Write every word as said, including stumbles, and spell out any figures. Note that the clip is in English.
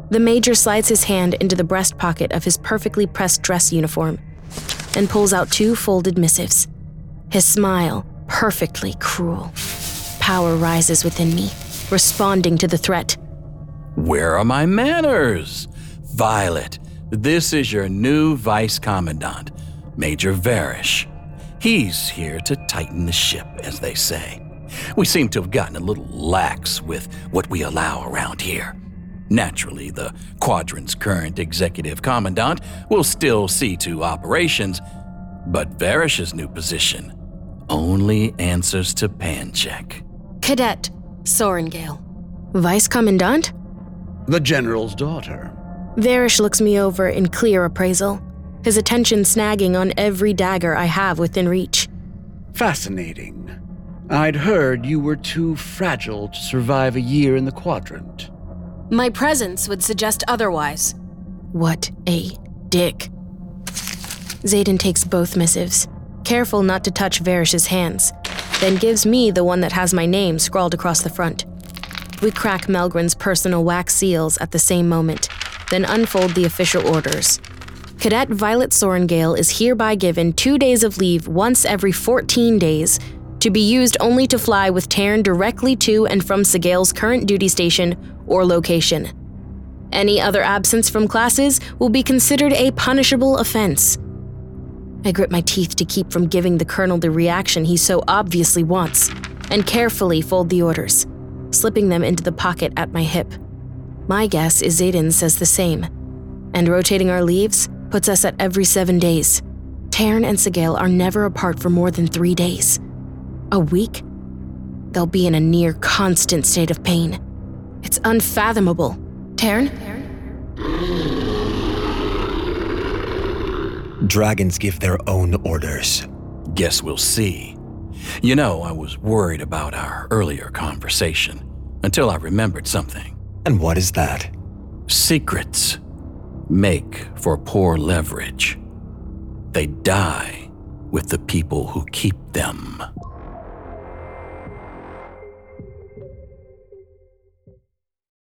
The Major slides his hand into the breast pocket of his perfectly pressed dress uniform and pulls out two folded missives. His smile, perfectly cruel. Power rises within me, responding to the threat. Where are my manners? Violet, this is your new Vice Commandant, Major Varish. He's here to tighten the ship, as they say. We seem to have gotten a little lax with what we allow around here. Naturally, the Quadrant's current executive commandant will still see to operations, but Varish's new position only answers to Pancheck. Cadet Sorengale. Vice Commandant? The General's daughter. Varish looks me over in clear appraisal, his attention snagging on every dagger I have within reach. Fascinating. I'd heard you were too fragile to survive a year in the Quadrant. My presence would suggest otherwise. What a dick. Xaden takes both missives, careful not to touch Varish's hands, then gives me the one that has my name scrawled across the front. We crack Melgren's personal wax seals at the same moment, then unfold the official orders. Cadet Violet Sorengale is hereby given two days of leave once every fourteen days to be used only to fly with Taryn directly to and from Sigale's current duty station or location. Any other absence from classes will be considered a punishable offense. I grit my teeth to keep from giving the Colonel the reaction he so obviously wants, and carefully fold the orders, slipping them into the pocket at my hip. My guess is Xaden says the same, and rotating our leaves puts us at every seven days. Taryn and Sigale are never apart for more than three days. A week? They'll be in a near constant state of pain. It's unfathomable. Taryn? Dragons give their own orders. Guess we'll see. You know, I was worried about our earlier conversation until I remembered something. And what is that? Secrets make for poor leverage. They die with the people who keep them.